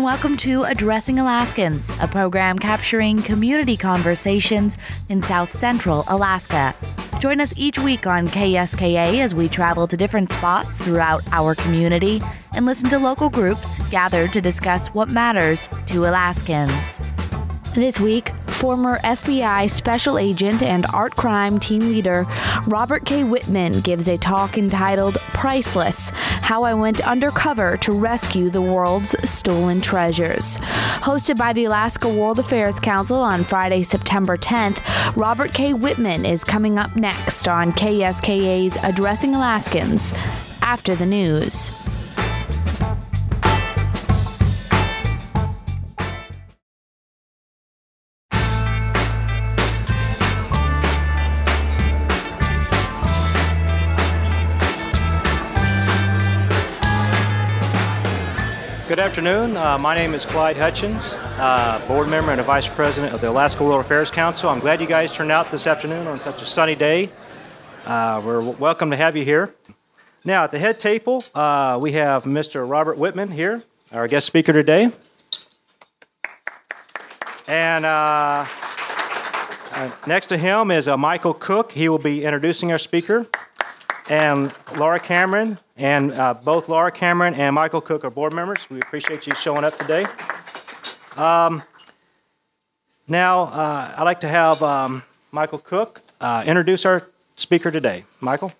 welcome to Addressing Alaskans, a program capturing community conversations in South Central Alaska. Join us each week on KSKA as we travel to different spots throughout our community and listen to local groups gathered to discuss what matters to Alaskans. This week, former FBI Special Agent and Art Crime Team Leader Robert K. Whitman gives a talk entitled Priceless: How I Went Undercover to Rescue the World's Stolen Treasures. Hosted by the Alaska World Affairs Council on Friday, September 10th, Robert K. Whitman is coming up next on KSKA's Addressing Alaskans after the news. Good afternoon. My name is Clyde Hutchins, board member and a vice president of the Alaska World Affairs Council. I'm glad you guys turned out this afternoon on such a sunny day. We're welcome to have you here. Now, at the head table, we have Mr. Robert Whitman here, our guest speaker today. And next to him is Michael Cook. He will be introducing our speaker. And Laura Cameron, and both Laura Cameron and Michael Cook are board members. We appreciate you showing up today. Now, I'd like to have Michael Cook introduce our speaker today. Michael?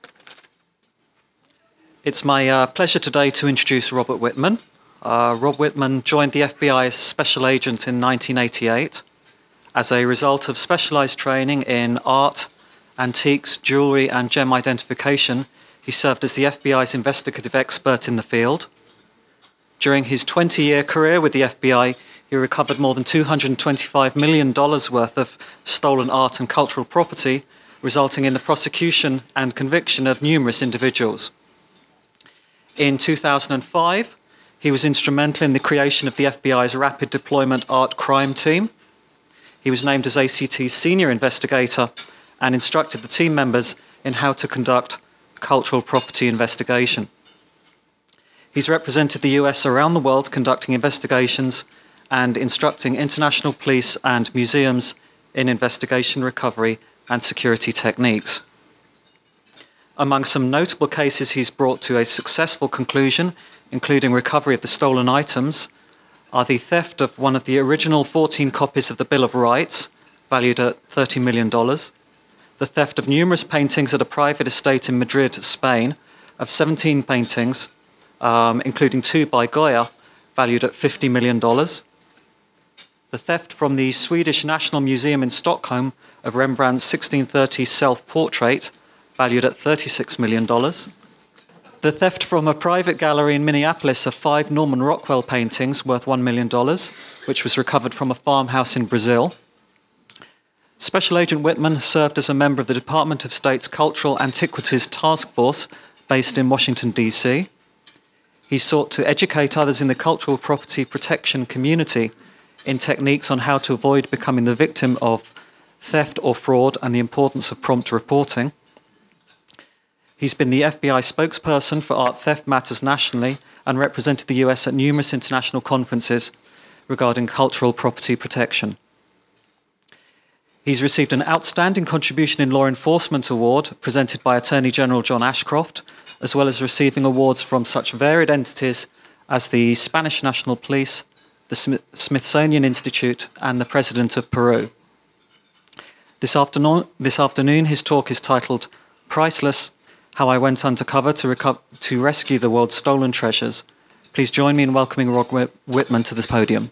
It's my pleasure today to introduce Robert Whitman. Rob Whitman joined the FBI as a special agent in 1988 as a result of specialized training in art, antiques, jewelry, and gem identification. He served as the FBI's investigative expert in the field. During his 20-year career with the FBI, he recovered more than $225 million worth of stolen art and cultural property, resulting in the prosecution and conviction of numerous individuals. In 2005, he was instrumental in the creation of the FBI's Rapid Deployment Art Crime Team. He was named as ACT's senior investigator and instructed the team members in how to conduct cultural property investigation. He's represented the US around the world conducting investigations and instructing international police and museums in investigation, recovery, and security techniques. Among some notable cases he's brought to a successful conclusion, including recovery of the stolen items, are the theft of one of the original 14 copies of the Bill of Rights, valued at $30 million, the theft of numerous paintings at a private estate in Madrid, Spain, of 17 paintings, including 2 by Goya, valued at $50 million, the theft from the Swedish National Museum in Stockholm of Rembrandt's 1630 self-portrait, valued at $36 million, the theft from a private gallery in Minneapolis of 5 Norman Rockwell paintings worth $1 million, which was recovered from a farmhouse in Brazil. Special Agent Whitman served as a member of the Department of State's Cultural Antiquities Task Force based in Washington, D.C. He sought to educate others in the cultural property protection community in techniques on how to avoid becoming the victim of theft or fraud and the importance of prompt reporting. He's been the FBI spokesperson for art theft matters nationally and represented the US at numerous international conferences regarding cultural property protection. He's received an Outstanding Contribution in Law Enforcement Award presented by Attorney General John Ashcroft, as well as receiving awards from such varied entities as the Spanish National Police, the Smithsonian Institute, and the President of Peru. This afternoon, his talk is titled Priceless: How I Went Undercover to Rescue the World's Stolen Treasures. Please join me in welcoming Rob Whitman to the podium.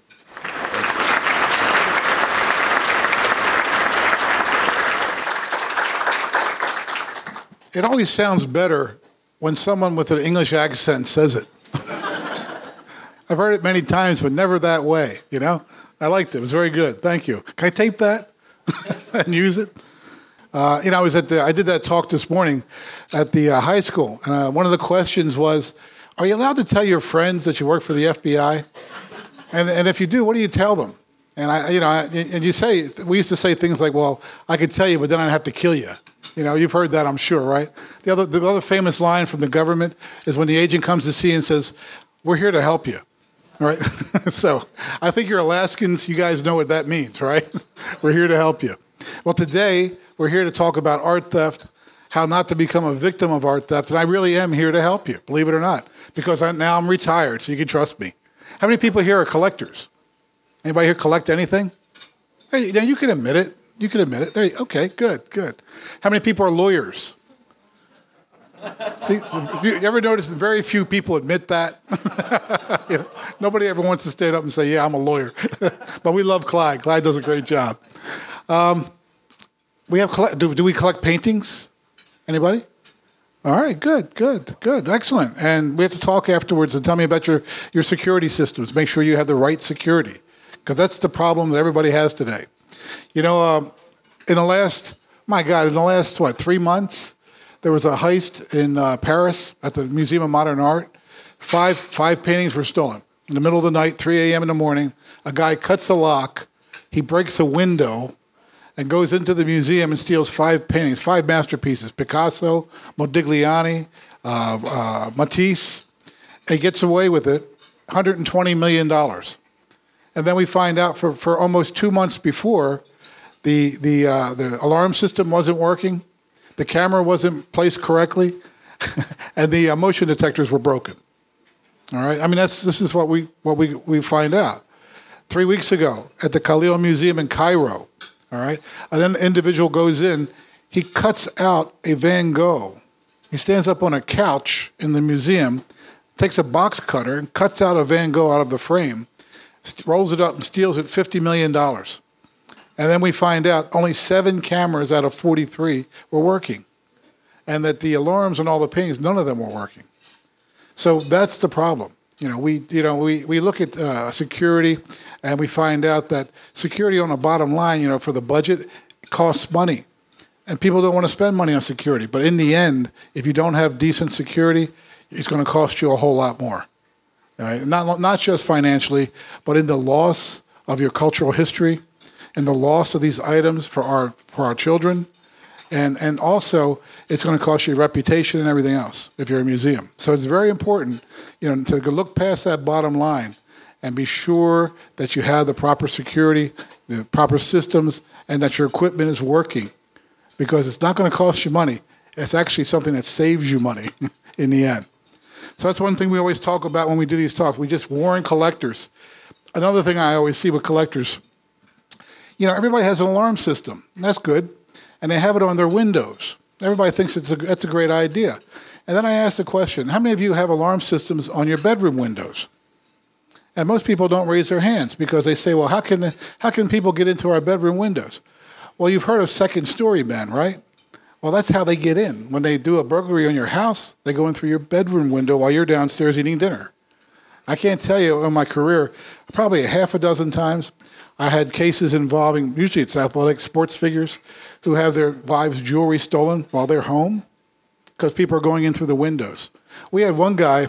It always sounds better when someone with an English accent says it. I've heard it many times, but never that way, you know? I liked it. It was very good. Thank you. Can I tape that and use it? I did that talk this morning at the high school, and one of the questions was, are you allowed to tell your friends that you work for the FBI? And if you do, what do you tell them? And you say, we used to say things like, well, I could tell you, but then I'd have to kill you. You know, you've heard that, I'm sure, right? The other famous line from the government is when the agent comes to see you and says, we're here to help you. All right. So I think you're Alaskans. You guys know what that means, right? We're here to help you. Well, today we're here to talk about art theft, how not to become a victim of art theft. And I really am here to help you, believe it or not, because now I'm retired, so you can trust me. How many people here are collectors? Anybody here collect anything? Hey, now you can admit it. You can admit it. Okay, good. How many people are lawyers? See, you ever notice that very few people admit that? You know, nobody ever wants to stand up and say, yeah, I'm a lawyer. But we love Clyde. Clyde does a great job. Do we collect paintings? Anybody? All right, good, excellent. And we have to talk afterwards and tell me about your security systems. Make sure you have the right security, because that's the problem that everybody has today. You know, in the last 3 months, there was a heist in Paris at the Museum of Modern Art. Five paintings were stolen. In the middle of the night, 3 a.m. in the morning, a guy cuts a lock, he breaks a window, and goes into the museum and steals 5 paintings, 5 masterpieces, Picasso, Modigliani, Matisse, and he gets away with it, $120 million. And then we find out for almost 2 months before, the alarm system wasn't working, the camera wasn't placed correctly, and the motion detectors were broken. All right, I mean this is what we find out. 3 weeks ago at the Khalil Museum in Cairo, all right, an individual goes in, he cuts out a Van Gogh. He stands up on a couch in the museum, takes a box cutter and cuts out a Van Gogh out of the frame, rolls it up and steals it $50 million. And then we find out only 7 cameras out of 43 were working, and that the alarms on all the paintings, none of them were working. So that's the problem. We look at security, and we find out that security on the bottom line, for the budget, costs money, and people don't want to spend money on security. But in the end, if you don't have decent security, it's going to cost you a whole lot more. All right? Not just financially, but in the loss of your cultural history, and the loss of these items for our children, and also it's going to cost you your reputation and everything else if you're a museum. So it's very important, to look past that bottom line and be sure that you have the proper security, the proper systems, and that your equipment is working, because it's not going to cost you money. It's actually something that saves you money in the end. So that's one thing we always talk about when we do these talks. We just warn collectors. Another thing I always see with collectors, everybody has an alarm system. And that's good. And they have it on their windows. Everybody thinks that's a great idea. And then I ask the question, how many of you have alarm systems on your bedroom windows? And most people don't raise their hands because they say, well, how can people get into our bedroom windows? Well, you've heard of second-story men, right? Well, that's how they get in. When they do a burglary on your house, they go in through your bedroom window while you're downstairs eating dinner. I can't tell you in my career, probably a half a dozen times, I had cases involving, usually it's athletic sports figures, who have their wives' jewelry stolen while they're home because people are going in through the windows. We had one guy,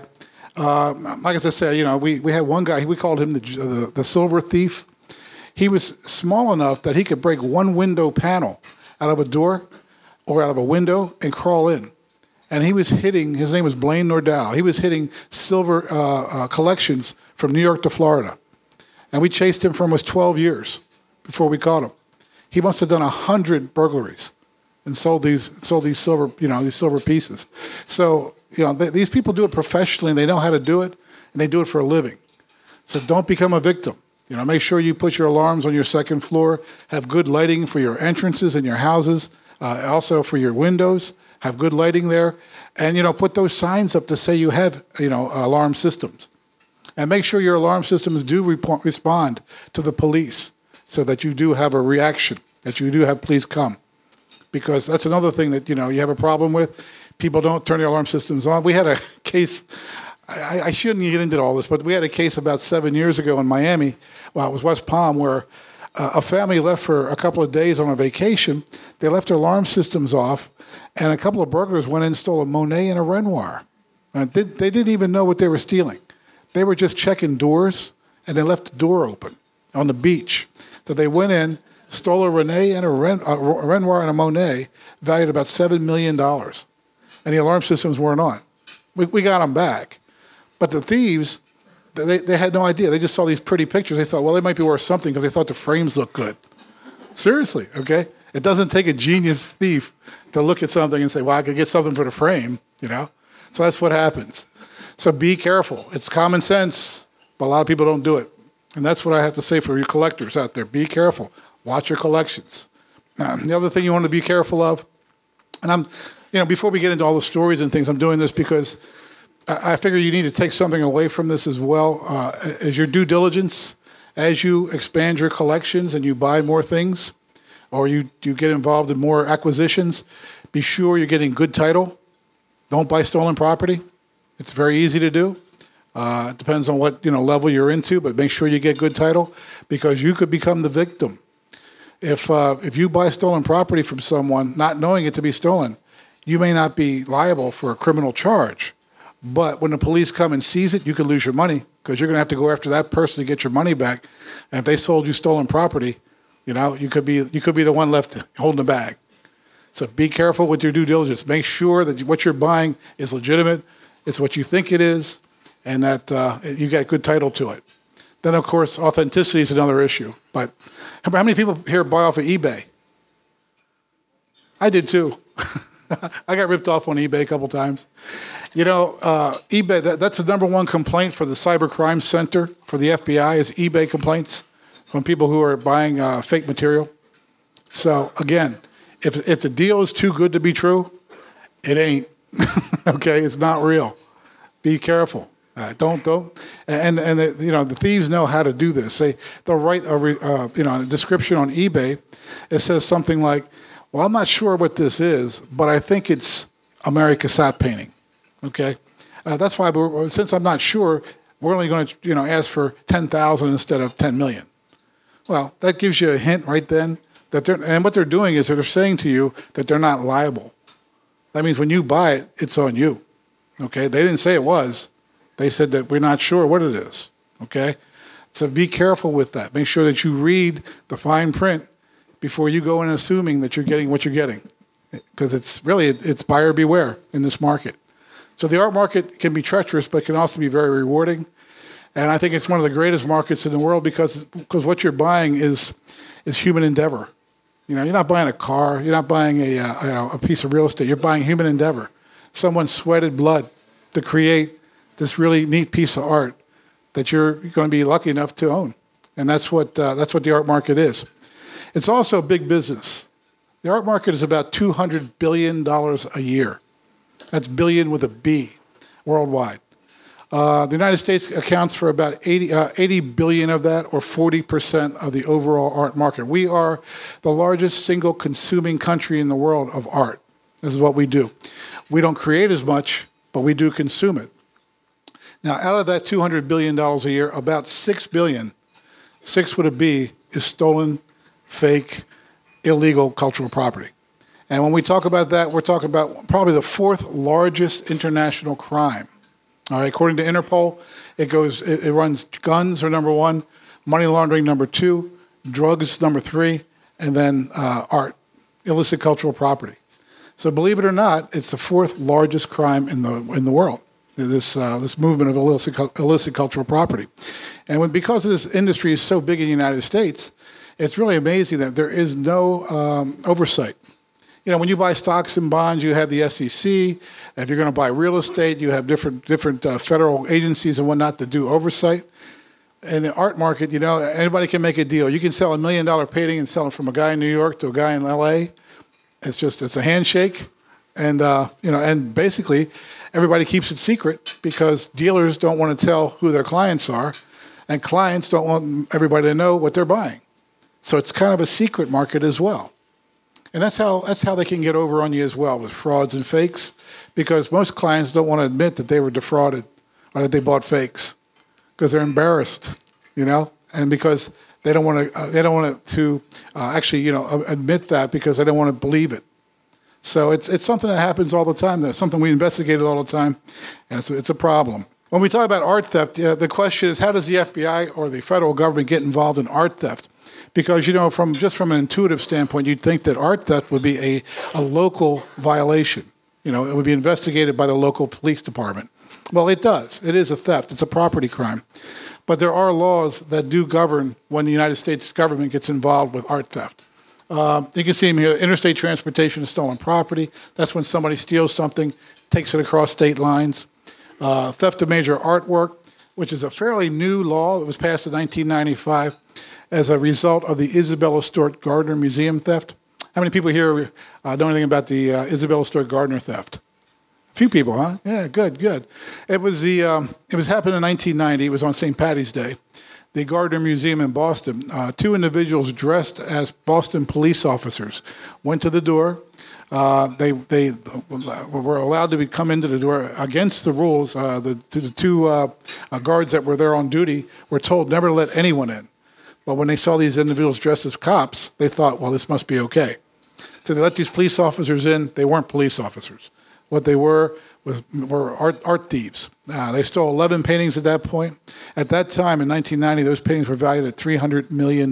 like I said, we had one guy, we called him the silver thief. He was small enough that he could break one window panel out of a door or out of a window and crawl in. And he was hitting, his name was Blaine Nordau, he was hitting silver collections from New York to Florida. And we chased him for almost 12 years before we caught him. He must have done 100 burglaries and sold these silver, these silver pieces. So, these people do it professionally, and they know how to do it, and they do it for a living. So don't become a victim. Make sure you put your alarms on your second floor, have good lighting for your entrances in your houses, also for your windows, have good lighting there, and, put those signs up to say you have, alarm systems. And make sure your alarm systems do respond to the police so that you do have a reaction, that you do have police come. Because that's another thing that, you have a problem with. People don't turn their alarm systems on. We had a case, I shouldn't get into all this, but we had a case about 7 years ago in Miami, well, it was West Palm, where a family left for a couple of days on a vacation. They left their alarm systems off, and a couple of burglars went in and stole a Monet and a Renoir. And they didn't even know what they were stealing. They were just checking doors, and they left the door open on the beach. So they went in, stole a Renoir and a Monet, valued about $7 million. And the alarm systems weren't on. We got them back. But the thieves, They had no idea. They just saw these pretty pictures. They thought, well, they might be worth something because they thought the frames looked good. Seriously, okay? It doesn't take a genius thief to look at something and say, well, I could get something for the frame, you know? So that's what happens. So be careful. It's common sense, but a lot of people don't do it. And that's what I have to say for your collectors out there. Be careful. Watch your collections. The other thing you want to be careful of, and before we get into all the stories and things, I'm doing this because I figure you need to take something away from this as well. As your due diligence, as you expand your collections and you buy more things, or you get involved in more acquisitions, be sure you're getting good title. Don't buy stolen property. It's very easy to do. It depends on what level you're into, but make sure you get good title because you could become the victim. If you buy stolen property from someone, not knowing it to be stolen, you may not be liable for a criminal charge. But when the police come and seize it, you could lose your money because you're going to have to go after that person to get your money back. And if they sold you stolen property, you could be the one left holding the bag. So be careful with your due diligence. Make sure that what you're buying is legitimate. It's what you think it is, and that you got good title to it. Then, of course, authenticity is another issue. But how many people here buy off of eBay? I did too. I got ripped off on eBay a couple times. eBay, that's the number one complaint for the Cybercrime Center for the FBI is eBay complaints from people who are buying fake material. So, again, if the deal is too good to be true, it ain't. Okay, it's not real. Be careful. Don't. The thieves know how to do this. They'll write a description on eBay. It says something like, well, I'm not sure what this is, but I think it's America Cassatt painting. Okay, that's why. Since I'm not sure, we're only going to ask for 10,000 instead of 10 million. Well, that gives you a hint right then and what they're doing is they're saying to you that they're not liable. That means when you buy it, it's on you. Okay, they didn't say it was. They said that we're not sure what it is. Okay, so be careful with that. Make sure that you read the fine print before you go in assuming that you're getting what you're getting, because it's buyer beware in this market. So the art market can be treacherous, but can also be very rewarding. And I think it's one of the greatest markets in the world because what you're buying is human endeavor. You're not buying a car. You're not buying a piece of real estate. You're buying human endeavor. Someone sweated blood to create this really neat piece of art that you're going to be lucky enough to own. And that's what the art market is. It's also big business. The art market is about $200 billion a year. That's billion with a B, worldwide. The United States accounts for about 80 billion of that, or 40% of the overall art market. We are the largest single consuming country in the world of art. This is what we do. We don't create as much, but we do consume it. Now, out of that $200 billion a year, about 6 billion, 6 with a B, is stolen, fake, illegal cultural property. And when we talk about that, we're talking about probably the fourth largest international crime. All right, according to Interpol, it runs guns are number one, money laundering number two, drugs number three, and then art, illicit cultural property. So believe it or not, it's the fourth largest crime in the world. This movement of illicit cultural property, and because this industry is so big in the United States, it's really amazing that there is no oversight. When you buy stocks and bonds, you have the SEC. If you're going to buy real estate, you have different federal agencies and whatnot that do oversight. In the art market, anybody can make a deal. You can sell $1 million painting and sell it from a guy in New York to a guy in LA. It's a handshake, and basically everybody keeps it secret because dealers don't want to tell who their clients are, and clients don't want everybody to know what they're buying. So it's kind of a secret market as well. And that's how they can get over on you as well with frauds and fakes, because most clients don't want to admit that they were defrauded or that they bought fakes because they're embarrassed, and because they don't want to actually admit that because they don't want to believe it. So it's something that happens all the time. That's something we investigate all the time, and it's a problem. When we talk about art theft, the question is, how does the FBI or the federal government get involved in art theft? Because, from an intuitive standpoint, you'd think that art theft would be a local violation. It would be investigated by the local police department. Well, it does. It is a theft. It's a property crime. But there are laws that do govern when the United States government gets involved with art theft. You can see them here. Interstate transportation of stolen property. That's when somebody steals something, takes it across state lines. Theft of major artwork, which is a fairly new law. It was passed in 1995 as a result of the Isabella Stewart Gardner Museum theft. How many people here know anything about the Isabella Stewart Gardner theft? A few people, huh? Yeah, good. It was happened in 1990. It was on St. Patty's Day. The Gardner Museum in Boston. Two individuals dressed as Boston police officers went to the door. They were allowed to come into the door against the rules. The two guards that were there on duty were told never to let anyone in. But when they saw these individuals dressed as cops, they thought, well, this must be okay. So they let these police officers in. They weren't police officers. What they were art thieves. They stole 11 paintings at that point. At that time, in 1990, those paintings were valued at $300 million.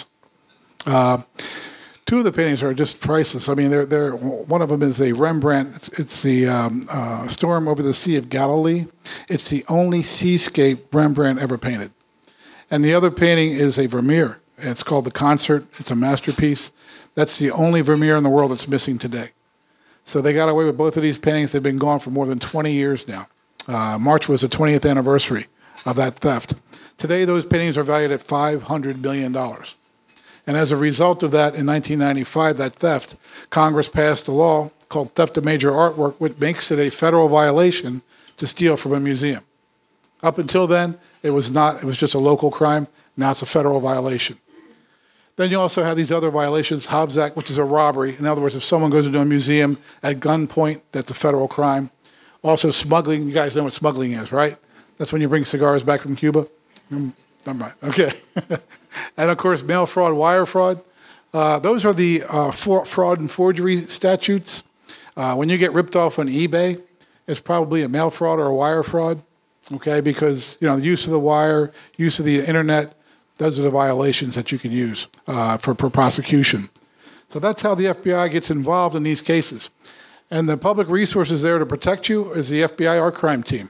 Two of the paintings are just priceless. I mean, one of them is a Rembrandt. It's the Storm over the Sea of Galilee. It's the only seascape Rembrandt ever painted. And the other painting is a Vermeer. It's called The Concert. It's a masterpiece. That's the only Vermeer in the world that's missing today. So they got away with both of these paintings. They've been gone for more than 20 years now. March was the 20th anniversary of that theft. Today, those paintings are valued at $500 million. And as a result of that, in 1995, that theft, Congress passed a law called Theft of Major Artwork, which makes it a federal violation to steal from a museum. Up until then, it was not. It was just a local crime. Now it's a federal violation. Then you also have these other violations, Hobbs Act, which is a robbery. In other words, if someone goes into a museum at gunpoint, that's a federal crime. Also smuggling. You guys know what smuggling is, right? That's when you bring cigars back from Cuba. Never mind. Okay. And, of course, mail fraud, wire fraud. Those are the fraud and forgery statutes. When you get ripped off on eBay, it's probably a mail fraud or a wire fraud, okay, because, the use of the wire, use of the Internet, those are the violations that you can use for prosecution. So that's how the FBI gets involved in these cases. And the public resources there to protect you is the FBI Art Crime Team.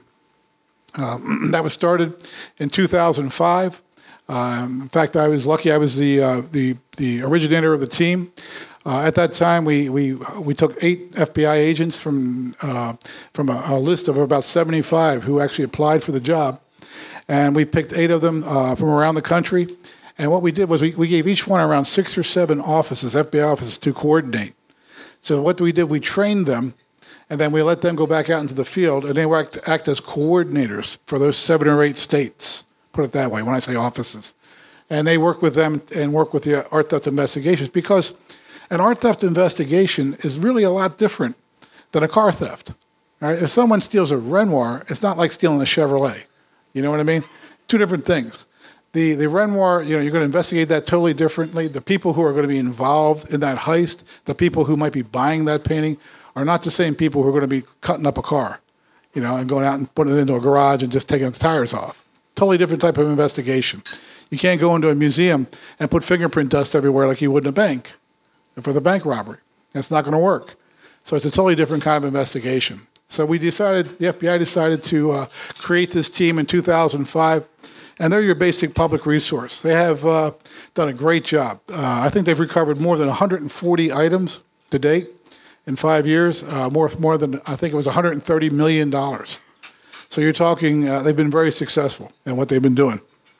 That was started in 2005. In fact, I was lucky. I was the originator of the team. At that time, we took 8 FBI agents from a list of about 75 who actually applied for the job. And we picked 8 of them from around the country. And what we did was we gave each one around 6 or 7 offices, FBI offices, to coordinate. So what we did, we trained them, and then we let them go back out into the field, and they would act as coordinators for those 7 or 8 states, put it that way, when I say offices. And they work with them and work with the art theft investigations, because an art theft investigation is really a lot different than a car theft. Right? If someone steals a Renoir, it's not like stealing a Chevrolet. You know what I mean? 2 different things. The Renoir, you're going to investigate that totally differently. The people who are going to be involved in that heist, the people who might be buying that painting, are not the same people who are going to be cutting up a car, and going out and putting it into a garage and just taking the tires off. Totally different type of investigation. You can't go into a museum and put fingerprint dust everywhere like you would in a bank for the bank robbery. That's not going to work. So it's a totally different kind of investigation. So the FBI decided to create this team in 2005, and they're your basic public resource. They have done a great job. I think they've recovered more than 140 items to date in 5 years, more than, I think it was $130 million. So you're talking, they've been very successful in what they've been doing.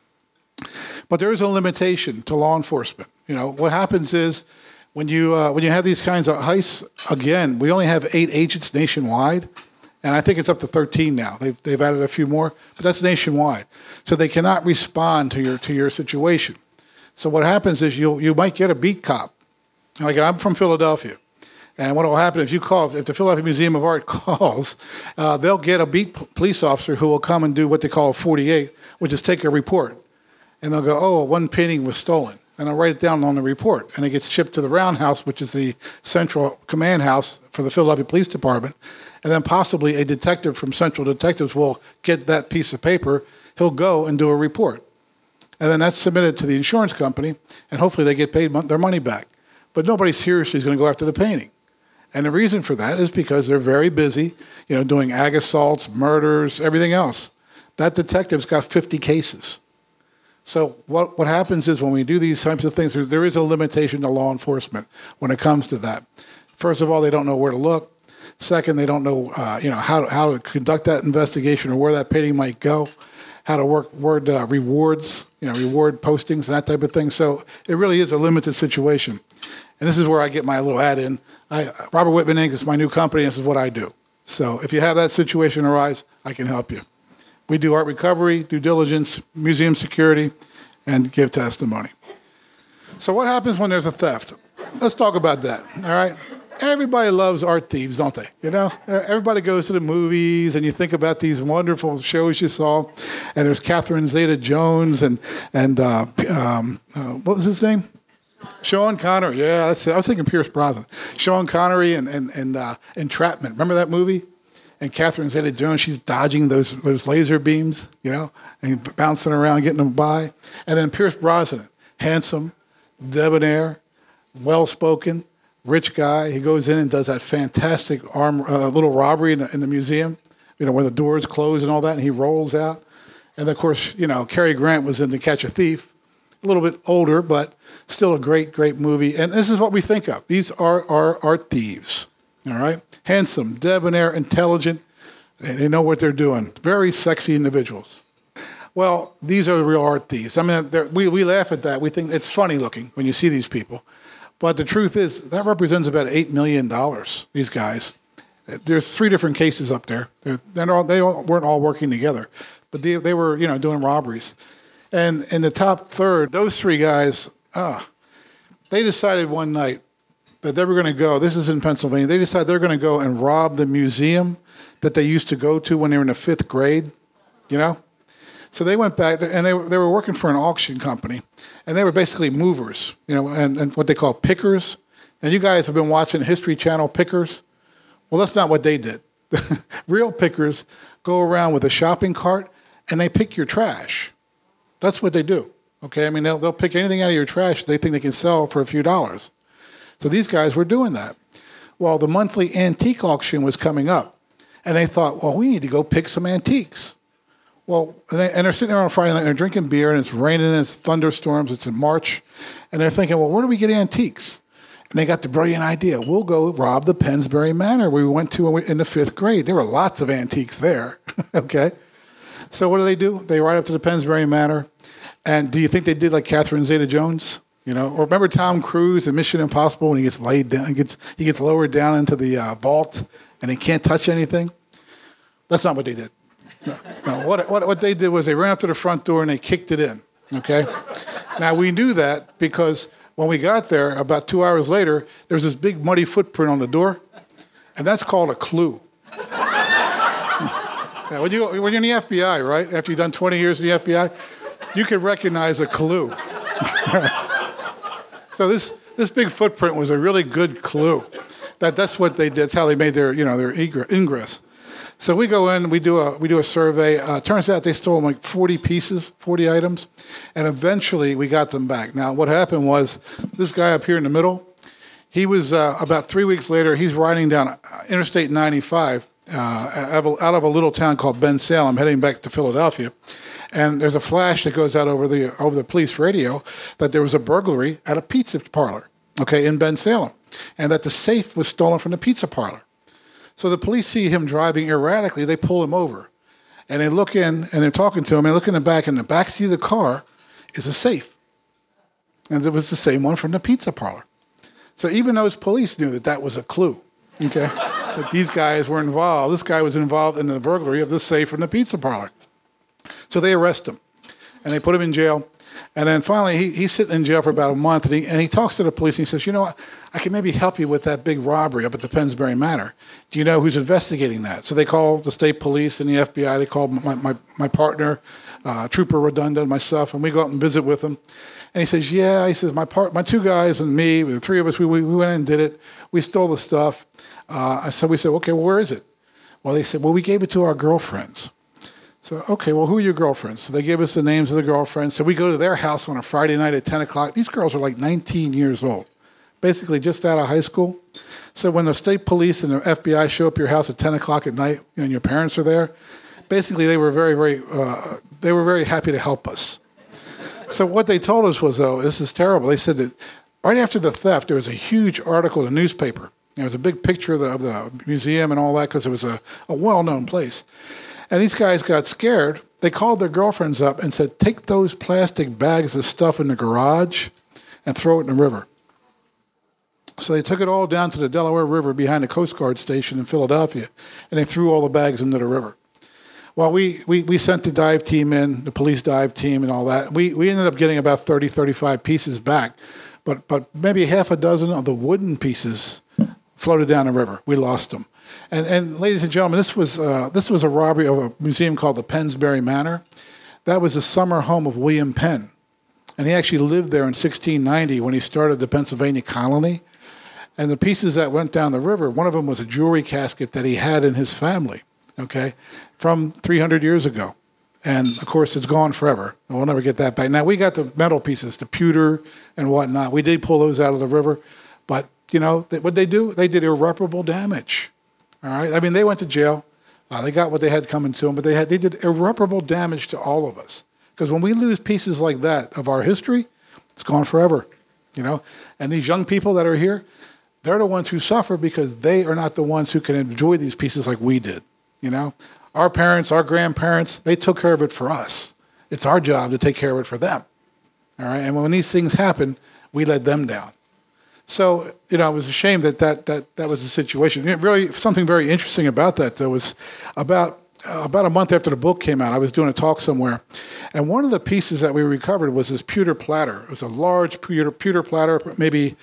But there is a limitation to law enforcement. What happens is, when you have these kinds of heists, again, we only have 8 agents nationwide, and I think it's up to 13 now. They've added a few more, but that's nationwide. So they cannot respond to your situation. So what happens is you might get a beat cop. Like, I'm from Philadelphia, and what will happen if the Philadelphia Museum of Art calls, they'll get a beat police officer who will come and do what they call a 48, which is take a report, and they'll go, oh, 1 painting was stolen. And I'll write it down on the report. And it gets shipped to the Roundhouse, which is the central command house for the Philadelphia Police Department. And then possibly a detective from Central Detectives will get that piece of paper. He'll go and do a report. And then that's submitted to the insurance company, and hopefully they get paid their money back. But nobody seriously is going to go after the painting. And the reason for that is because they're very busy, doing ag assaults, murders, everything else. That detective's got 50 cases. So what happens is when we do these types of things, there is a limitation to law enforcement when it comes to that. First of all, they don't know where to look. Second, they don't know, how to conduct that investigation or where that painting might go, how to work rewards, reward postings and that type of thing. So it really is a limited situation. And this is where I get my little ad in. Robert Whitman Inc. is my new company. This is what I do. So if you have that situation arise, I can help you. We do art recovery, due diligence, museum security, and give testimony. So what happens when there's a theft? Let's talk about that, all right? Everybody loves art thieves, don't they? Everybody goes to the movies, and you think about these wonderful shows you saw, and there's Catherine Zeta-Jones and what was his name? Sean Connery. Yeah, that's it. I was thinking Pierce Brosnan. Sean Connery and Entrapment. Remember that movie? And Catherine Zeta-Jones, she's dodging those laser beams, and bouncing around, getting them by. And then Pierce Brosnan, handsome, debonair, well-spoken, rich guy. He goes in and does that fantastic little robbery in the museum, where the doors close and all that, and he rolls out. And, of course, Cary Grant was in To Catch a Thief, a little bit older, but still a great, great movie. And this is what we think of. These are art thieves, all right? Handsome, debonair, intelligent. They know what they're doing. Very sexy individuals. Well, these are the real art thieves. I mean, we laugh at that. We think it's funny looking when you see these people. But the truth is, that represents about $8 million, these guys. There's 3 different cases up there. They weren't all working together. But they were, doing robberies. And in the top third, those 3 guys, they decided one night that they were going to go. This is in Pennsylvania. They decided they're going to go and rob the museum that they used to go to when they were in the 5th grade, So they went back, and they were working for an auction company, and they were basically movers, and what they call pickers. And you guys have been watching History Channel pickers. Well, that's not what they did. Real pickers go around with a shopping cart, and they pick your trash. That's what they do. Okay, I mean, they'll pick anything out of your trash they think they can sell for a few dollars. So these guys were doing that. Well, the monthly antique auction was coming up, and they thought, well, we need to go pick some antiques. Well, and they're sitting there on Friday night, and they're drinking beer, and it's raining, and it's thunderstorms, it's in March, and they're thinking, well, where do we get antiques? And they got the brilliant idea, we'll go rob the Pennsbury Manor we went to in the 5th grade. There were lots of antiques there, okay? So what do? They ride up to the Pennsbury Manor, and do you think they did like Catherine Zeta-Jones? Or remember Tom Cruise in Mission Impossible when he gets laid down, he gets lowered down into the vault, and he can't touch anything? That's not what they did. No. What they did was they ran up to the front door and they kicked it in, okay? Now, we knew that because when we got there, about 2 hours later, there's this big muddy footprint on the door, and that's called a clue. Yeah, when you're in the FBI, right, after you've done 20 years in the FBI, you can recognize a clue. So this big footprint was a really good clue. That's what they did. That's how they made their ingress. So we go in, we do a survey. Turns out they stole like 40 pieces, 40 items, and eventually we got them back. Now, what happened was this guy up here in the middle, he was about 3 weeks later, he's riding down Interstate 95 out of a little town called Bensalem, heading back to Philadelphia. And there's a flash that goes out over the police radio that there was a burglary at a pizza parlor, okay, in Bensalem, and that the safe was stolen from the pizza parlor. So the police see him driving erratically. They pull him over, and they look in, and they're talking to him. And they look in the back, and the back seat of the car is a safe, and it was the same one from the pizza parlor. So even those police knew that was a clue, okay, that these guys were involved. This guy was involved in the burglary of the safe from the pizza parlor. So they arrest him, and they put him in jail. And then finally, he's sitting in jail for about a month, and he talks to the police, and he says, I can maybe help you with that big robbery up at the Pennsbury Manor. Do you know who's investigating that? So they call the state police and the FBI. They call my partner, Trooper Redunda, and myself, and we go out and visit with him. And he says, yeah, he says, my 2 guys and me, the 3 of us, we went in and did it. We stole the stuff. So we said, okay, well, where is it? Well, they said, well, we gave it to our girlfriends. So, okay, well, who are your girlfriends? So they gave us the names of the girlfriends. So we go to their house on a Friday night at 10 o'clock. These girls are like 19 years old, basically just out of high school. So when the state police and the FBI show up at your house at 10 o'clock at night, and your parents are there, basically they were very happy to help us. So what they told us was, though, this is terrible. They said that right after the theft, there was a huge article in the newspaper. There was a big picture of the museum and all that because it was a well-known place. And these guys got scared. They called their girlfriends up and said, take those plastic bags of stuff in the garage and throw it in the river. So they took it all down to the Delaware River behind the Coast Guard station in Philadelphia, and they threw all the bags into the river. Well, we sent the dive team in, the police dive team and all that. We ended up getting about 30, 35 pieces back, but maybe half a dozen of the wooden pieces floated down the river. We lost them. And ladies and gentlemen, this was a robbery of a museum called the Pennsbury Manor. That was the summer home of William Penn. And he actually lived there in 1690 when he started the Pennsylvania colony. And the pieces that went down the river, one of them was a jewelry casket that he had in his family, okay, from 300 years ago. And, of course, it's gone forever. And we'll never get that back. Now, we got the metal pieces, the pewter and whatnot. We did pull those out of the river. But, you know, what'd they do? They did irreparable damage. All right? I mean, they went to jail. They got what they had coming to them. But they did irreparable damage to all of us. Because when we lose pieces like that of our history, it's gone forever, you know. And these young people that are here, they're the ones who suffer because they are not the ones who can enjoy these pieces like we did, you know. Our parents, our grandparents, they took care of it for us. It's our job to take care of it for them, all right. And when these things happen, we let them down. So, you know, it was a shame that was the situation. Really, something very interesting about that, though, was about a month after the book came out, I was doing a talk somewhere, and one of the pieces that we recovered was this pewter platter. It was a large pewter platter, maybe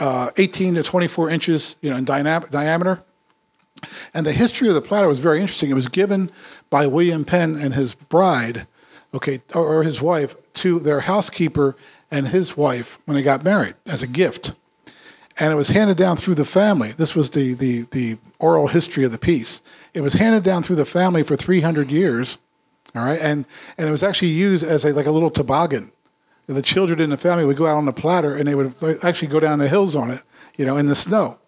18 to 24 inches, you know, in diameter. And the history of the platter was very interesting. It was given by William Penn and his bride, okay, or his wife, to their housekeeper and his wife when they got married as a gift. And it was handed down through the family. This was the oral history of the piece. It was handed down through the family for 300 years, all right? And it was actually used as like a little toboggan. And the children in the family would go out on the platter, and they would actually go down the hills on it, you know, in the snow.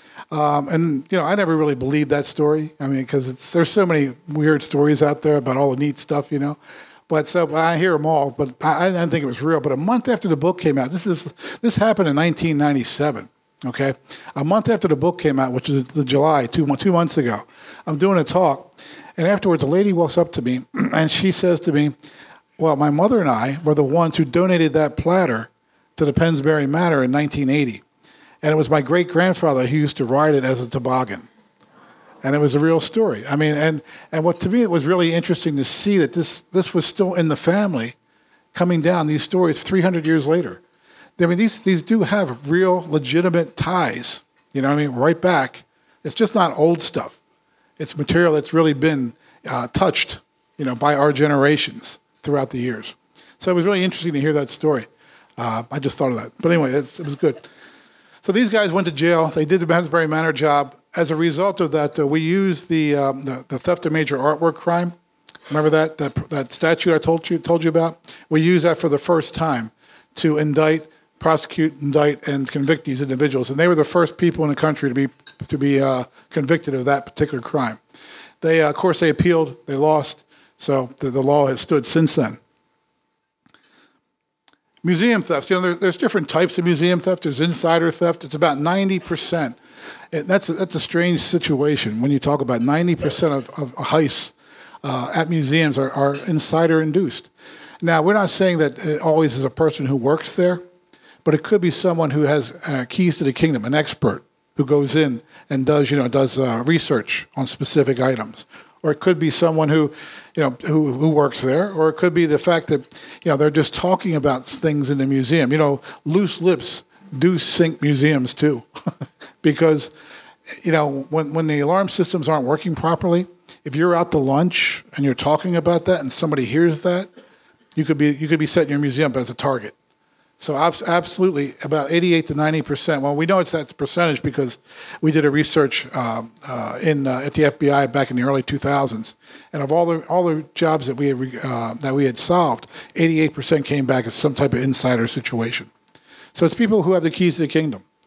And, you know, I never really believed that story. I mean, because there's so many weird stories out there about all the neat stuff, you know. But I hear them all, but I didn't think it was real. But a month after the book came out, this happened in 1997. Okay, a month after the book came out, which is the July, 2 months ago, I'm doing a talk, and afterwards a lady walks up to me, and she says to me, well, my mother and I were the ones who donated that platter to the Pennsbury Manor in 1980, and it was my great-grandfather who used to ride it as a toboggan, and it was a real story. I mean, and what to me it was really interesting to see that this was still in the family, coming down, these stories 300 years later. I mean, these do have real, legitimate ties, you know what I mean, right back. It's just not old stuff. It's material that's really been touched, you know, by our generations throughout the years. So it was really interesting to hear that story. I just thought of that. But anyway, it was good. So these guys went to jail. They did the Pennsbury Manor job. As a result of that, we used the theft of major artwork crime. Remember that statute I told you about? We used that for the first time to prosecute, indict, and convict these individuals. And they were the first people in the country to be convicted of that particular crime. They, of course, they appealed. They lost. So the law has stood since then. Museum theft. You know, there's different types of museum theft. There's insider theft. It's about 90%. That's a strange situation when you talk about 90% of heists at museums are insider-induced. Now, we're not saying that it always is a person who works there, but it could be someone who has keys to the kingdom, an expert who goes in and does research on specific items. Or it could be someone who works there, or it could be the fact that, you know, they're just talking about things in the museum. You know, loose lips do sink museums too, because, you know, when the alarm systems aren't working properly, if you're out to lunch and you're talking about that and somebody hears that, you could be setting your museum up as a target. So absolutely, about 88 to 90%. Well, we know it's that percentage because we did a research at the FBI back in the early 2000s, and of all the jobs that we had solved, 88% came back as some type of insider situation. So it's people who have the keys to the kingdom,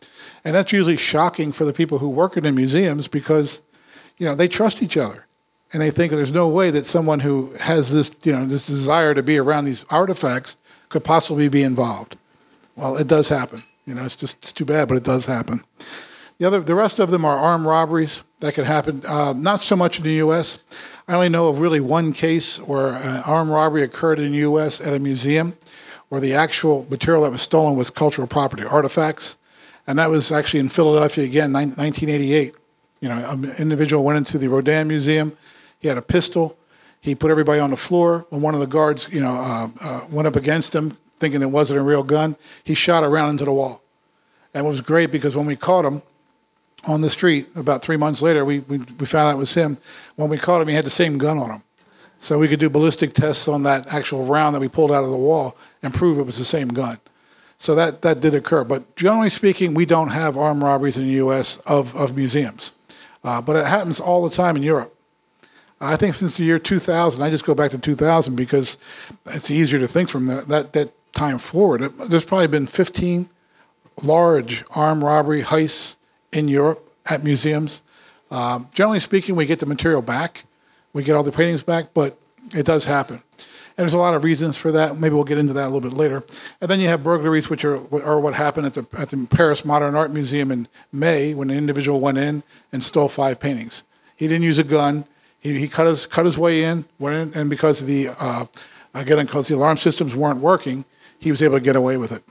And that's usually shocking for the people who work in the museums because, they trust each other. And they think there's no way that someone who has this, this desire to be around these artifacts could possibly be involved. Well, it does happen. It's too bad, but it does happen. The rest of them are armed robberies that can happen. Not so much in the U.S. I only know of really one case where an armed robbery occurred in the U.S. at a museum where the actual material that was stolen was cultural property, artifacts. And that was actually in Philadelphia again, 1988. An individual went into the Rodin Museum. He had a pistol. He put everybody on the floor. When one of the guards, went up against him, thinking it wasn't a real gun, he shot around into the wall. And it was great because when we caught him on the street, about 3 months later, we found out it was him. When we caught him, he had the same gun on him. So we could do ballistic tests on that actual round that we pulled out of the wall and prove it was the same gun. So that did occur. But generally speaking, we don't have armed robberies in the U.S. of museums. But it happens all the time in Europe. I think since the year 2000, I just go back to 2000 because it's easier to think from that time forward. There's probably been 15 large armed robbery heists in Europe at museums. Generally speaking, we get the material back. We get all the paintings back, but it does happen. And there's a lot of reasons for that. Maybe we'll get into that a little bit later. And then you have burglaries, which are what happened at the Paris Modern Art Museum in May when an individual went in and stole 5 paintings. He didn't use a gun. He cut his way in, went in, and because of because the alarm systems weren't working, he was able to get away with it.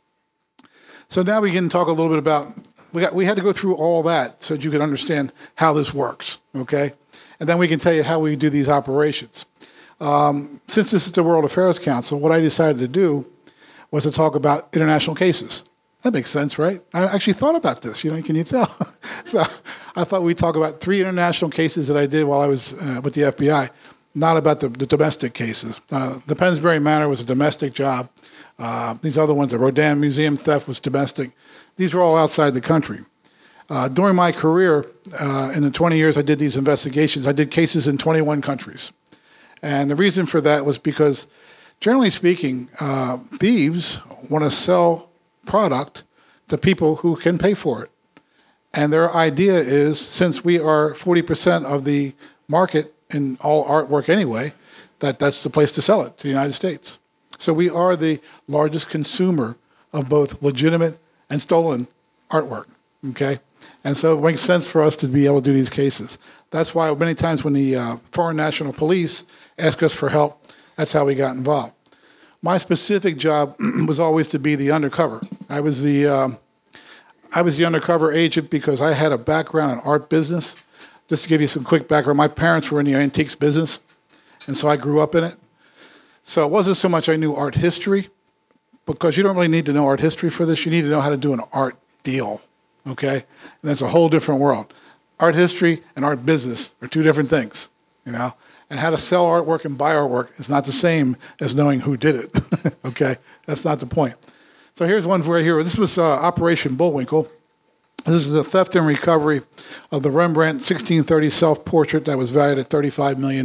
So now we can talk a little bit about, we had to go through all that so that you can understand how this works, okay? And then we can tell you how we do these operations. Since this is the World Affairs Council, what I decided to do was to talk about international cases. That makes sense, right? I actually thought about this, can you tell? So I thought we'd talk about 3 international cases that I did while I was with the FBI, not about the domestic cases. The Pennsbury Manor was a domestic job. These other ones, the Rodin Museum theft was domestic. These were all outside the country. During my career, in the 20 years I did these investigations, I did cases in 21 countries. And the reason for that was because, generally speaking, thieves want to sell product to people who can pay for it. And their idea is, since we are 40% of the market in all artwork anyway, that's the place to sell it, to the United States. So we are the largest consumer of both legitimate and stolen artwork, okay? And so it makes sense for us to be able to do these cases. That's why many times when the Foreign National Police ask us for help, that's how we got involved. My specific job was always to be the undercover. I was the undercover agent because I had a background in art business. Just to give you some quick background, my parents were in the antiques business, and so I grew up in it. So it wasn't so much I knew art history, because you don't really need to know art history for this. You need to know how to do an art deal, okay? And that's a whole different world. Art history and art business are 2 different things, And how to sell artwork and buy artwork is not the same as knowing who did it, okay? That's not the point. So here's one right here. This was Operation Bullwinkle. This is the theft and recovery of the Rembrandt 1630 self-portrait that was valued at $35 million.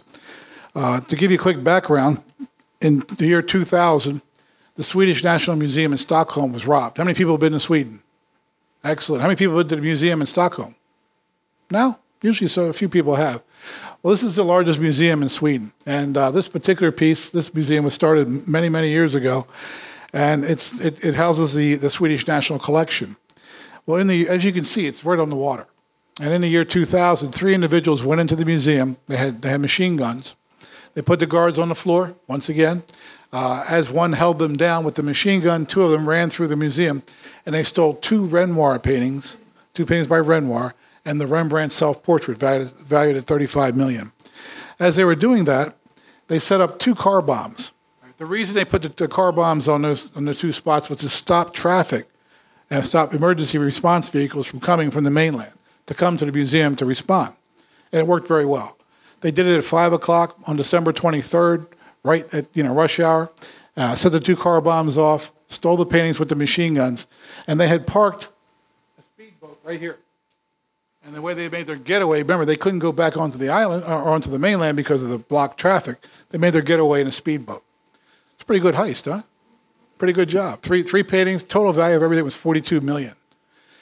To give you a quick background, in the year 2000, the Swedish National Museum in Stockholm was robbed. How many people have been to Sweden? Excellent. How many people have been to the museum in Stockholm? No? Usually so a few people have. Well, this is the largest museum in Sweden. And this particular piece, this museum was started many, many years ago. And it houses the Swedish National Collection. Well, as you can see, it's right on the water. And in the year 2000, 3 individuals went into the museum. They had machine guns. They put the guards on the floor, once again. As one held them down with the machine gun, 2 of them ran through the museum, and they stole 2 Renoir paintings, 2 paintings by Renoir, and the Rembrandt self-portrait valued at $35 million. As they were doing that, they set up 2 car bombs. The reason they put the car bombs on the 2 spots was to stop traffic and stop emergency response vehicles from coming from the mainland to come to the museum to respond. And it worked very well. They did it at 5 o'clock on December 23rd, right at rush hour, set the 2 car bombs off, stole the paintings with the machine guns, and they had parked a speedboat right here. And the way they made their getaway, remember, they couldn't go back onto the island or onto the mainland because of the blocked traffic. They made their getaway in a speedboat. It's a pretty good heist, huh? Pretty good job. Three paintings, total value of everything was $42 million.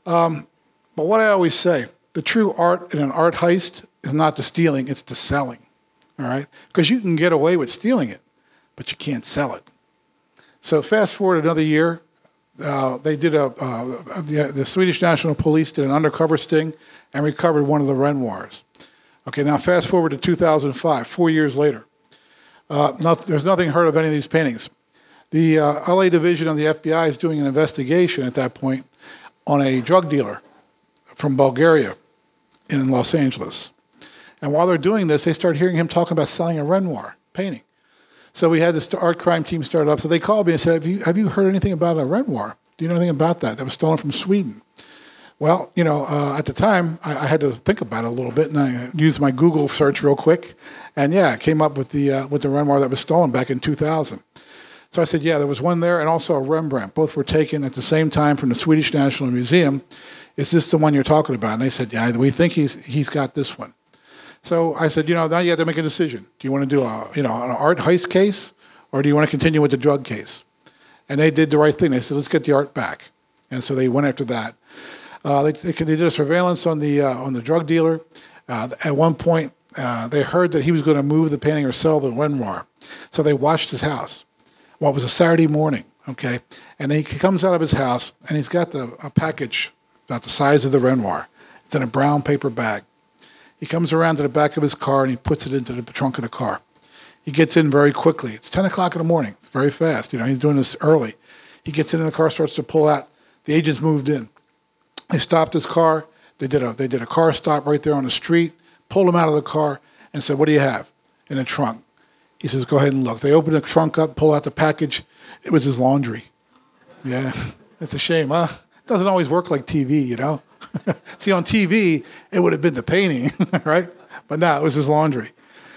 But what I always say, the true art in an art heist is not the stealing, it's the selling. All right? Because you can get away with stealing it, but you can't sell it. So fast forward another year, they did the Swedish National Police did an undercover sting and recovered one of the Renoirs. Okay, now fast forward to 2005, 4 years later. There's nothing heard of any of these paintings. The LA division of the FBI is doing an investigation at that point on a drug dealer from Bulgaria in Los Angeles. And while they're doing this, they start hearing him talking about selling a Renoir painting. So we had this art crime team start up. So they called me and said, have you heard anything about a Renoir? Do you know anything about that? That was stolen from Sweden. Well, at the time, I had to think about it a little bit, and I used my Google search real quick. And yeah, I came up with the Renoir that was stolen back in 2000. So I said, yeah, there was one there and also a Rembrandt. Both were taken at the same time from the Swedish National Museum. Is this the one you're talking about? And they said, yeah, we think he's got this one. So I said, now you have to make a decision. Do you want to do an art heist case, or do you want to continue with the drug case? And they did the right thing. They said, let's get the art back. And so they went after that. They did a surveillance on the drug dealer. At one point, they heard that he was going to move the painting or sell the Renoir. So they watched his house. Well, it was a Saturday morning, okay? And he comes out of his house, and he's got a package about the size of the Renoir. It's in a brown paper bag. He comes around to the back of his car, and he puts it into the trunk of the car. He gets in very quickly. It's 10 o'clock in the morning. It's very fast. He's doing this early. He gets in the car, starts to pull out. The agents moved in. They stopped his car. They did a car stop right there on the street, pulled him out of the car, and said, what do you have in the trunk? He says, go ahead and look. They opened the trunk up, pull out the package. It was his laundry. Yeah, it's a shame, huh? It doesn't always work like TV, See, on TV, it would have been the painting, right? But no, it was his laundry.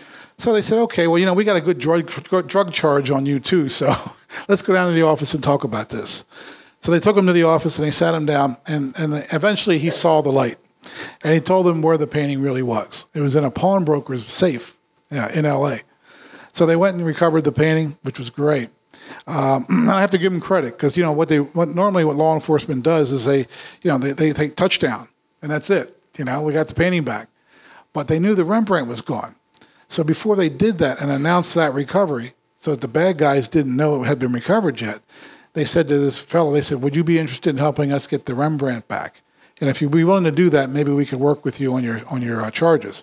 So they said, okay, well, we got a good drug charge on you too, so let's go down to the office and talk about this. So they took him to the office and they sat him down, and eventually he saw the light. And he told them where the painting really was. It was in a pawnbroker's safe in L.A. So they went and recovered the painting, which was great. And I have to give them credit because normally what law enforcement does is they take touchdown and that's it. We got the painting back, but they knew the Rembrandt was gone. So before they did that and announced that recovery, so that the bad guys didn't know it had been recovered yet, they said to this fellow, they said, would you be interested in helping us get the Rembrandt back? And if you'd be willing to do that, maybe we could work with you on your charges.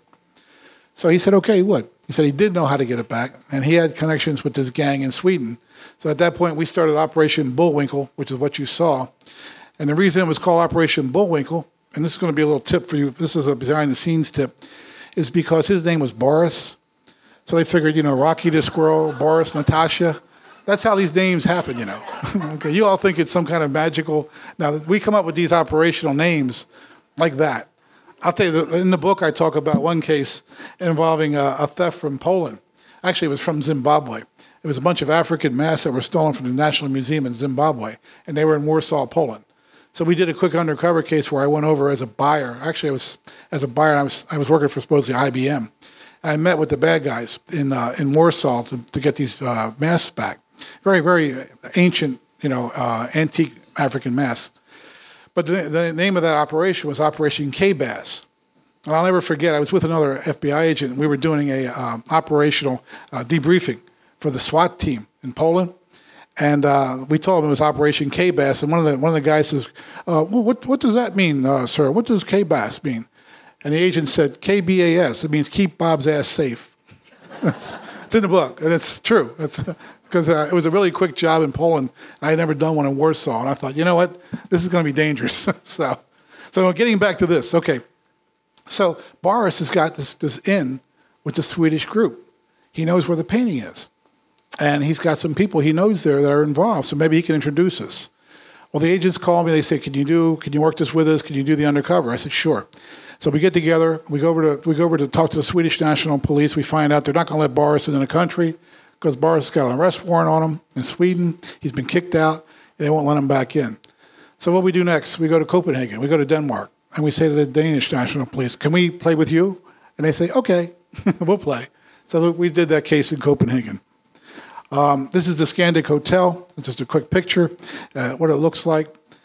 So he said, okay, he would. He said he did know how to get it back, and he had connections with this gang in Sweden. So at that point, we started Operation Bullwinkle, which is what you saw. And the reason it was called Operation Bullwinkle, and this is going to be a little tip for you, this is a behind-the-scenes tip, is because his name was Boris. So they figured, Rocky the Squirrel, Boris, Natasha. That's how these names happen, Okay, you all think it's some kind of magical. Now, we come up with these operational names like that. I'll tell you, in the book, I talk about one case involving a theft from Poland. Actually, it was from Zimbabwe. It was a bunch of African masks that were stolen from the National Museum in Zimbabwe, and they were in Warsaw, Poland. So we did a quick undercover case where I went over as a buyer. Actually, I was working for supposedly IBM. And I met with the bad guys in Warsaw to get these masks back. Very, very ancient, antique African masks. But the name of that operation was Operation K-Bass. And I'll never forget, I was with another FBI agent, and we were doing a operational debriefing for the SWAT team in Poland. And we told them it was Operation K-Bass. And one of the guys says, what does that mean, sir? What does K-Bass mean? And the agent said, K-B-A-S. It means keep Bob's ass safe. It's in the book, and it's true. Because it was a really quick job in Poland. I had never done one in Warsaw, and I thought, you know what, this is going to be dangerous. So getting back to this, okay. So Boris has got this in with the Swedish group. He knows where the painting is, and he's got some people he knows there that are involved. So maybe he can introduce us. Well, the agents call me. They say, "Can you work this with us? Can you do the undercover?" I said, "Sure." So we get together. We go over to talk to the Swedish National Police. We find out they're not going to let Boris in the country, because Boris has got an arrest warrant on him in Sweden. He's been kicked out. They won't let him back in. So what we do next, we go to Copenhagen. We go to Denmark. And we say to the Danish National Police, can we play with you? And they say, okay, we'll play. So we did that case in Copenhagen. This is the Scandic Hotel. It's just a quick picture, what it looks like.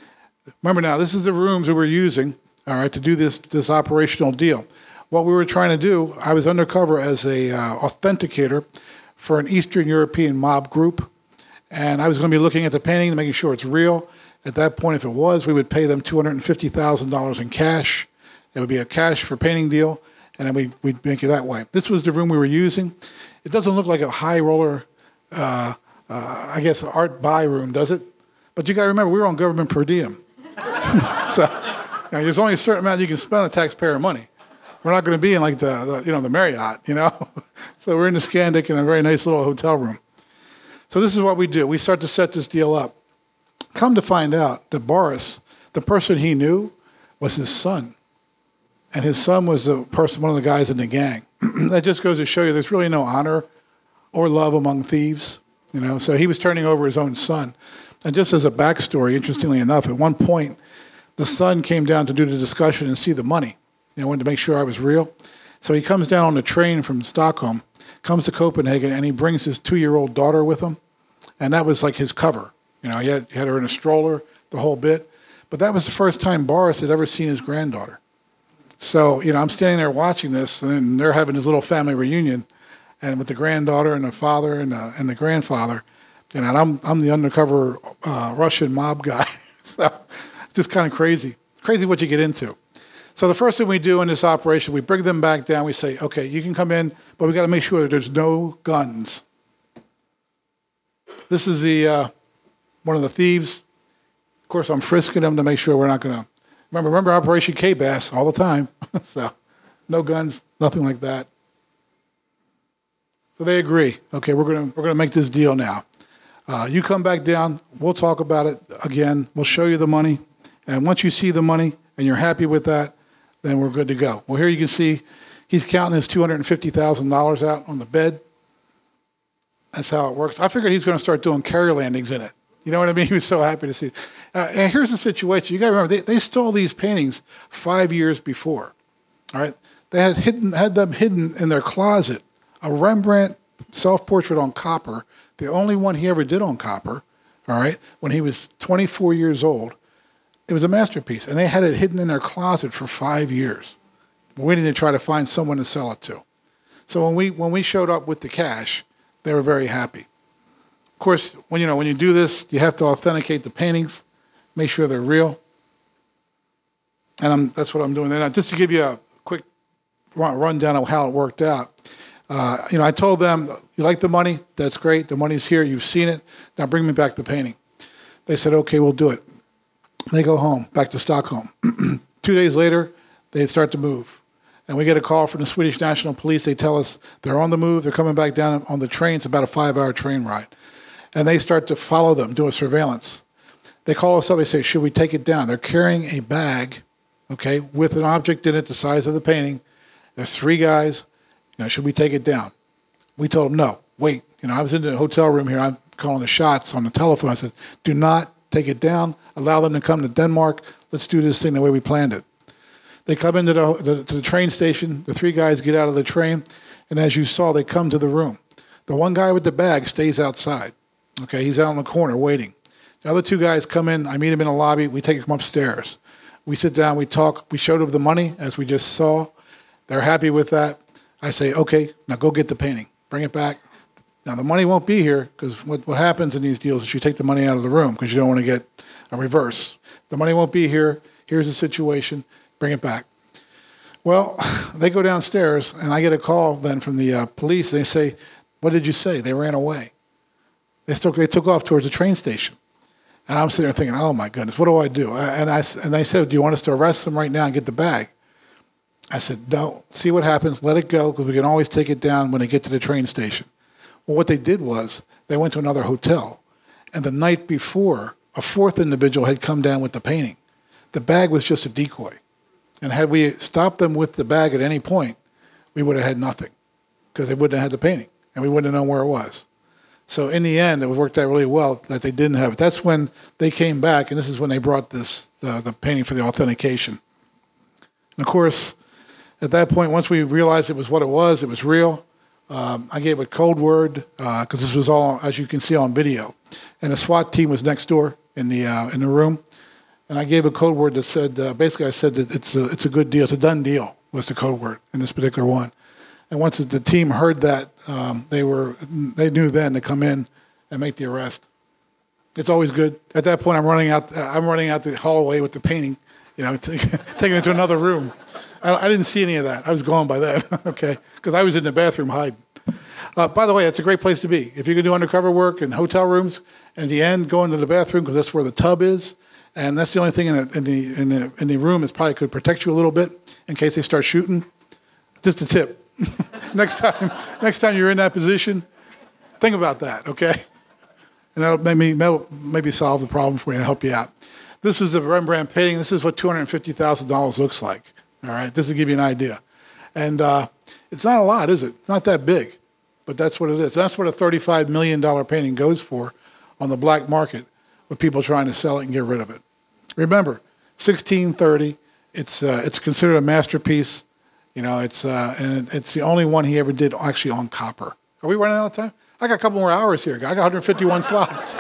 Remember now, this is the rooms that we're using, all right, to do this operational deal. What we were trying to do, I was undercover as a authenticator for an Eastern European mob group, and I was going to be looking at the painting and making sure it's real. At that point, if it was, we would pay them $250,000 in cash. It would be a cash for painting deal, and then we'd make it that way. This was the room we were using. It doesn't look like a high roller, I guess, art buy room, does it? But you got to remember, we were on government per diem. So there's only a certain amount you can spend on taxpayer money. We're not going to be in like the Marriott, So we're in the Scandic in a very nice little hotel room. So this is what we do. We start to set this deal up. Come to find out that Boris, the person he knew, was his son. And his son was one of the guys in the gang. That just goes to show you there's really no honor or love among thieves. So he was turning over his own son. And just as a backstory, interestingly enough, at one point, the son came down to do the discussion and see the money. Wanted to make sure I was real. So he comes down on the train from Stockholm, comes to Copenhagen, and he brings his 2-year-old daughter with him. And that was like his cover. He had her in a stroller, the whole bit. But that was the first time Boris had ever seen his granddaughter. So, I'm standing there watching this, and they're having this little family reunion, and with the granddaughter and the father and the grandfather. And I'm the undercover Russian mob guy. So it's just kind of crazy. Crazy what you get into. So the first thing we do in this operation, we bring them back down. We say, okay, you can come in, but we got to make sure that there's no guns. This is one of the thieves. Of course, I'm frisking them to make sure we're not going to. Remember Operation K-Bass all the time. So no guns, nothing like that. So they agree. Okay, we're gonna make this deal now. You come back down. We'll talk about it again. We'll show you the money, and once you see the money and you're happy with that, then we're good to go. Well, here you can see he's counting his $250,000 out on the bed. That's how it works. I figured he's going to start doing carrier landings in it. You know what I mean? He was so happy to see it. And here's the situation. You got to remember, they stole these paintings 5 years before. All right? They had them hidden in their closet. A Rembrandt self-portrait on copper, the only one he ever did on copper, all right, when he was 24 years old. It was a masterpiece, and they had it hidden in their closet for 5 years, waiting to try to find someone to sell it to. So when we showed up with the cash, they were very happy. Of course, when you do this, you have to authenticate the paintings, make sure they're real, and that's what I'm doing there. Now, just to give you a quick rundown of how it worked out. I told them, you like the money? That's great. The money's here. You've seen it. Now bring me back the painting. They said, okay, we'll do it. They go home, back to Stockholm. 2 days later, they start to move. And we get a call from the Swedish National Police. They tell us they're on the move. They're coming back down on the train. It's about a 5-hour train ride. And they start to follow them, doing surveillance. They call us up. They say, should we take it down? They're carrying a bag, okay, with an object in it the size of the painting. There's 3 guys. Should we take it down? We told them, no, wait. I was in the hotel room here. I'm calling the shots on the telephone. I said, do not take it down. Allow them to come to Denmark. Let's do this thing the way we planned it. They come into the train station. The 3 guys get out of the train. And as you saw, they come to the room. The one guy with the bag stays outside. Okay, he's out in the corner waiting. The other 2 guys come in. I meet him in the lobby. We take him upstairs. We sit down. We talk. We showed them the money, as we just saw. They're happy with that. I say, okay, now go get the painting. Bring it back. Now, the money won't be here because what happens in these deals is you take the money out of the room because you don't want to get a reverse. The money won't be here. Here's the situation. Bring it back. Well, they go downstairs, and I get a call then from the police. They say, what did you say? They ran away. They took off towards the train station. And I'm sitting there thinking, oh, my goodness, what do I do? And they said, do you want us to arrest them right now and get the bag? I said, no, see what happens. Let it go because we can always take it down when they get to the train station. Well, what they did was they went to another hotel. And the night before, a 4th individual had come down with the painting. The bag was just a decoy. And had we stopped them with the bag at any point, we would have had nothing because they wouldn't have had the painting and we wouldn't have known where it was. So in the end, it worked out really well that they didn't have it. That's when they came back, and this is when they brought the painting for the authentication. And of course, at that point, once we realized it was what it was real, I gave a code word because this was all, as you can see, on video. And the SWAT team was next door in the room. And I gave a code word that said, basically I said that it's a good deal. It's a done deal was the code word in this particular one. And once the team heard that, they knew then to come in and make the arrest. It's always good. At that point, I'm running out the hallway with the painting, taking it to another room. I didn't see any of that. I was gone by then, okay, because I was in the bathroom hiding. By the way, it's a great place to be. If you can do undercover work in hotel rooms, at the end, go into the bathroom because that's where the tub is, and that's the only thing in the room that probably could protect you a little bit in case they start shooting. Just a tip. next time you're in that position, think about that, okay? And that'll maybe solve the problem for you and help you out. This is the Rembrandt painting. This is what $250,000 looks like. All right, this will give you an idea. And it's not a lot, is it? It's not that big, but that's what it is. That's what a $35 million painting goes for on the black market with people trying to sell it and get rid of it. Remember, 1630, it's considered a masterpiece. And it's the only one he ever did actually on copper. Are we running out of time? I got a couple more hours here. I got 151 slides.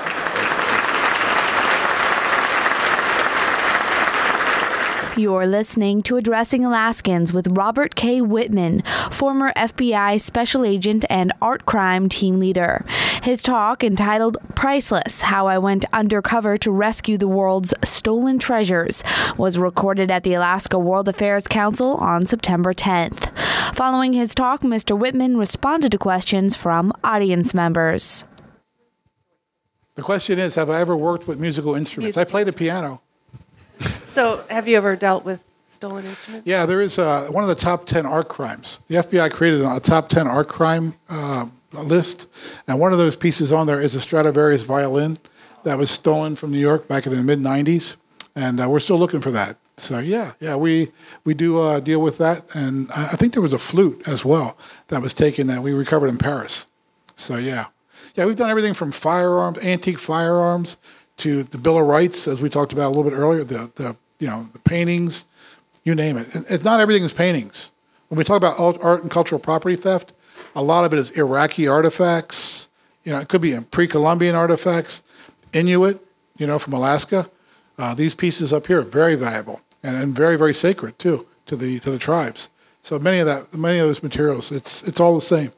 You're listening to Addressing Alaskans with Robert K. Whitman, former FBI special agent and art crime team leader. His talk, entitled Priceless: How I Went Undercover to Rescue the World's Stolen Treasures, was recorded at the Alaska World Affairs Council on September 10th. Following his talk, Mr. Whitman responded to questions from audience members. The question is, have I ever worked with musical instruments? I play the piano. So have you ever dealt with stolen instruments? Yeah, there is one of the top 10 art crimes. The FBI created a top 10 art crime list, and one of those pieces on there is a Stradivarius violin that was stolen from New York back in the mid-'90s, and we're still looking for that. So yeah, we do deal with that, and I think there was a flute as well that was taken that we recovered in Paris. So yeah, we've done everything from firearms, antique firearms, to the Bill of Rights, as we talked about a little bit earlier, the paintings, you name it. It's not everything is paintings. When we talk about art and cultural property theft, a lot of it is Iraqi artifacts. It could be pre-Columbian artifacts, Inuit, from Alaska. These pieces up here are very valuable and very, very sacred too to the tribes. So many of those materials, it's all the same.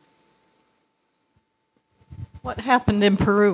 What happened in Peru?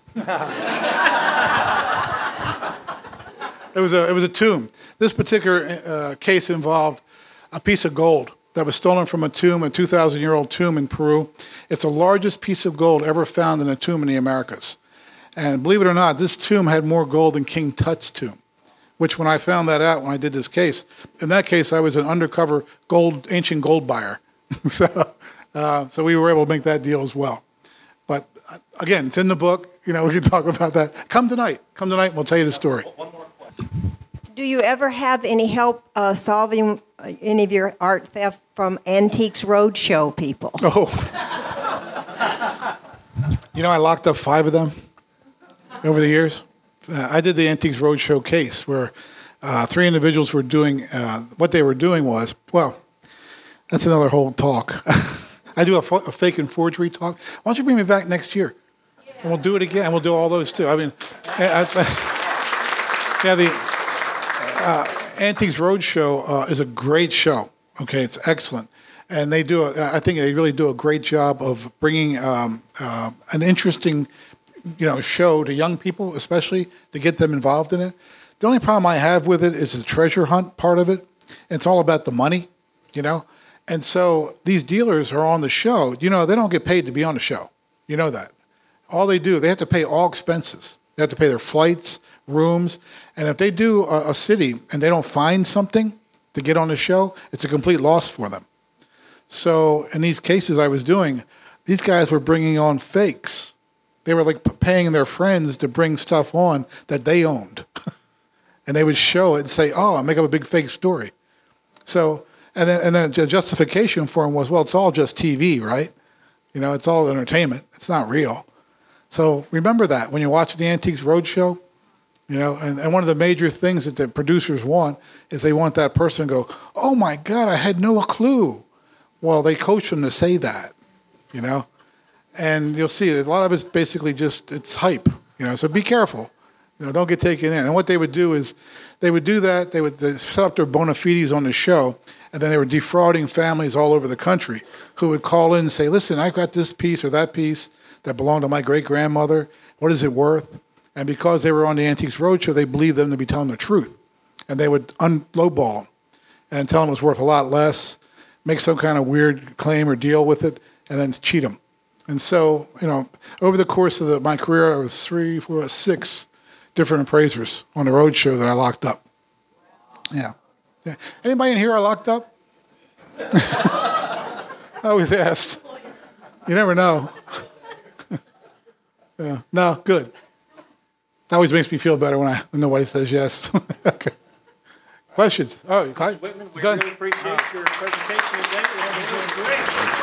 It was a tomb. This particular case involved a piece of gold that was stolen from a tomb, a 2,000-year-old tomb in Peru. It's the largest piece of gold ever found in a tomb in the Americas. And believe it or not, this tomb had more gold than King Tut's tomb, which when I found that out when I did this case, in that case I was an undercover ancient gold buyer. So we were able to make that deal as well. But again, it's in the book. We can talk about that. Come tonight, and we'll tell you the story. Do you ever have any help solving any of your art theft from Antiques Roadshow people? Oh. I locked up 5 of them over the years. I did the Antiques Roadshow case where 3 individuals were doing, what they were doing was, well, that's another whole talk. I do a fake and forgery talk. Why don't you bring me back next year? And we'll do it again. And we'll do all those too. I mean, the Antiques Roadshow is a great show. Okay, it's excellent. And I think they really do a great job of bringing an interesting, show to young people, especially to get them involved in it. The only problem I have with it is the treasure hunt part of it. It's all about the money, And so these dealers are on the show. They don't get paid to be on the show. You know that. All they do, they have to pay all expenses. They have to pay their flights, rooms. And if they do a city and they don't find something to get on the show, it's a complete loss for them. So in these cases I was doing, these guys were bringing on fakes. They were like paying their friends to bring stuff on that they owned. And they would show it and say, I'll make up a big fake story. So, and then the justification for them was, well, it's all just TV, right? It's all entertainment. It's not real. So remember that when you're watching the Antiques Roadshow, and one of the major things that the producers want is they want that person to go, oh my God, I had no clue. Well, they coach them to say that, and you'll see a lot of it's basically just, it's hype, so be careful. Don't get taken in. And what they would do is they would do that. They would set up their bona fides on the show, and then they were defrauding families all over the country who would call in and say, listen, I've got this piece or that piece that belonged to my great-grandmother. What is it worth? And because they were on the Antiques Roadshow, they believed them to be telling the truth. And they would lowball them and tell them it was worth a lot less, make some kind of weird claim or deal with it, and then cheat them. And so, over the course of my career, I was 6 different appraisers on the roadshow that I locked up. Yeah. Anybody in here are locked up? I always asked. You never know. Yeah. No, good. That always makes me feel better when nobody says yes. Okay. Questions? Oh, Mr. Whitman, we really appreciate your presentation today. You're doing great.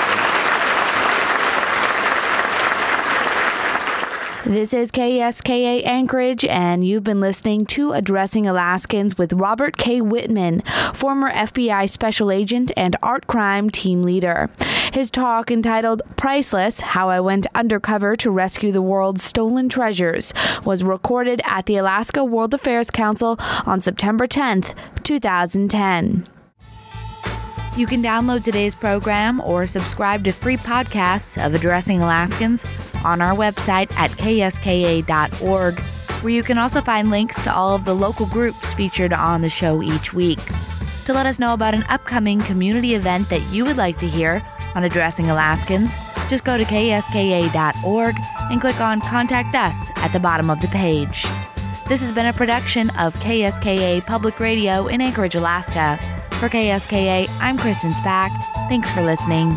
This is KSKA Anchorage, and you've been listening to Addressing Alaskans with Robert K. Whitman, former FBI special agent and art crime team leader. His talk, entitled Priceless: How I Went Undercover to Rescue the World's Stolen Treasures, was recorded at the Alaska World Affairs Council on September 10th, 2010. You can download today's program or subscribe to free podcasts of Addressing Alaskans on our website at kska.org, where you can also find links to all of the local groups featured on the show each week. To let us know about an upcoming community event that you would like to hear on Addressing Alaskans, just go to kska.org and click on Contact Us at the bottom of the page. This has been a production of KSKA Public Radio in Anchorage, Alaska. For KSKA, I'm Kristen Spack. Thanks for listening.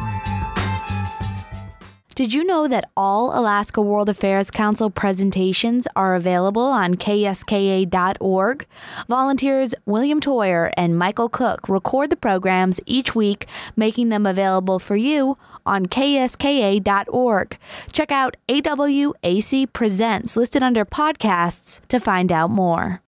Did you know that all Alaska World Affairs Council presentations are available on kska.org? Volunteers William Toyer and Michael Cook record the programs each week, making them available for you on kska.org. Check out AWAC Presents listed under podcasts to find out more.